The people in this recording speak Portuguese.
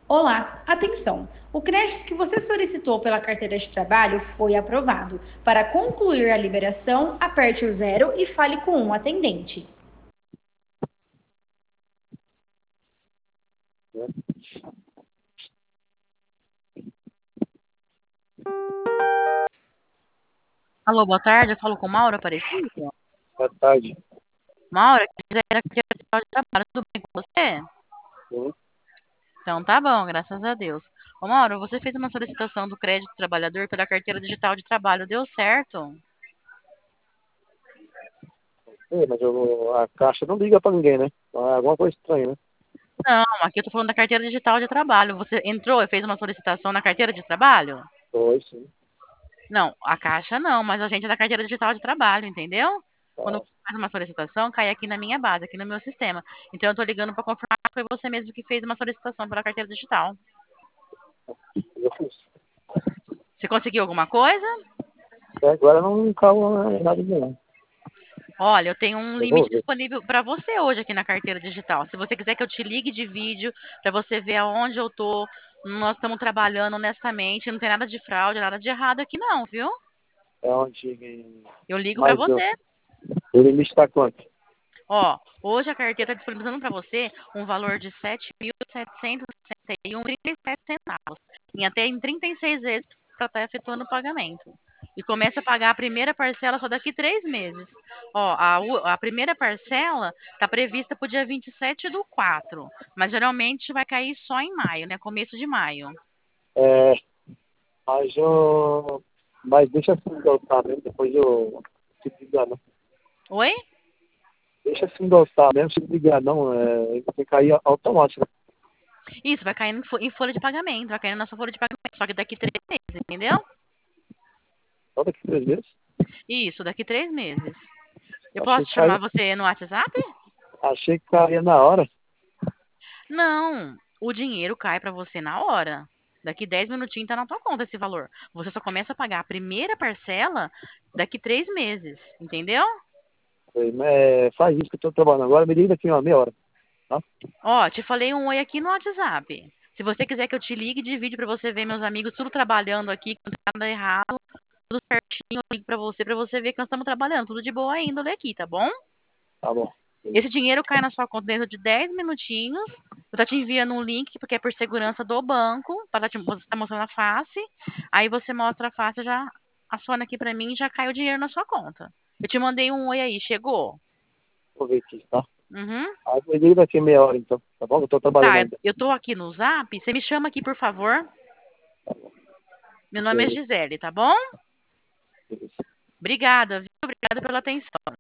Olá, atenção! O crédito que você solicitou pela carteira de trabalho foi aprovado. Para concluir a liberação, aperte o zero e fale com um atendente. Alô, boa tarde. Eu falo com Maura Aparecido. Boa tarde. Maura, que era aqui de trabalho. Tudo bem com você? Sim. Então tá bom, graças a Deus. Ô, Maura, você fez uma solicitação do crédito trabalhador pela carteira digital de trabalho. Deu certo? Mas a Caixa não liga pra ninguém, né? É alguma coisa estranha, né? Não, aqui eu tô falando da carteira digital de trabalho. Você entrou e fez uma solicitação na carteira de trabalho? Foi, sim. Não, a Caixa não, mas a gente é da carteira digital de trabalho, entendeu? Quando Tá. você faz uma solicitação, cai aqui na minha base, aqui no meu sistema. Então eu tô ligando para confirmar que foi você mesmo que fez uma solicitação pela carteira digital. Eu fiz. Você conseguiu alguma coisa? Até agora não caiu nada de não. Olha, eu tenho um Eu vou limite ver. disponível para você hoje aqui na carteira digital. Se você quiser que eu te ligue de vídeo para você ver aonde eu tô, nós estamos trabalhando honestamente, não tem nada de fraude, nada de errado aqui não, viu? É onde. Eu ligo para Mas você. o limite tá quanto? Ó, hoje a carteira está disponibilizando para você um valor de 7.761,37 em até em 36 vezes para estar efetuando o pagamento. E começa a pagar a primeira parcela só daqui 3 meses. Ó, a primeira parcela está prevista para o dia 27/4, mas geralmente vai cair só em maio, né? Começo de maio. É, mas eu. Mas deixa assim gostar mesmo, depois eu se ligar, não. Oi? Deixa assim gostar mesmo, se ligar, não. Tem que cair automático, né? Isso, vai caindo em folha de pagamento, vai caindo na sua folha de pagamento, só que daqui 3 meses, entendeu? Só daqui 3 meses. Isso, daqui 3 meses. Eu Achei posso que chamar caía, você no WhatsApp? achei que caía na hora. Não, o dinheiro cai para você na hora. Daqui 10 minutinhos tá na tua conta esse valor. Você só começa a pagar a primeira parcela daqui 3 meses, entendeu? Falei, faz isso que eu tô trabalhando agora, me liga daqui uma meia hora. Tá? Ó, te falei um oi aqui no WhatsApp. Se você quiser que eu te ligue de vídeo para você ver meus amigos tudo trabalhando aqui, que não tem nada errado, tudo certinho, eu ligo para você ver que nós estamos trabalhando, tudo de boa índole aqui, tá bom? Tá bom. Esse dinheiro cai na sua conta dentro de 10 minutinhos. Eu tô te enviando um link, porque é por segurança do banco, para você tá mostrando a face. Aí você mostra a face, já assona aqui pra mim e já cai o dinheiro na sua conta. Eu te mandei um oi aí, chegou? Vou ver aqui, tá? Uhum. Aí me liga daqui meia hora, então. Tá bom? Eu tô trabalhando Tá, ainda. eu tô aqui no Zap. Você me chama aqui, por favor. Meu nome é Beleza. Gisele, tá bom? Obrigada, viu? Obrigada pela atenção.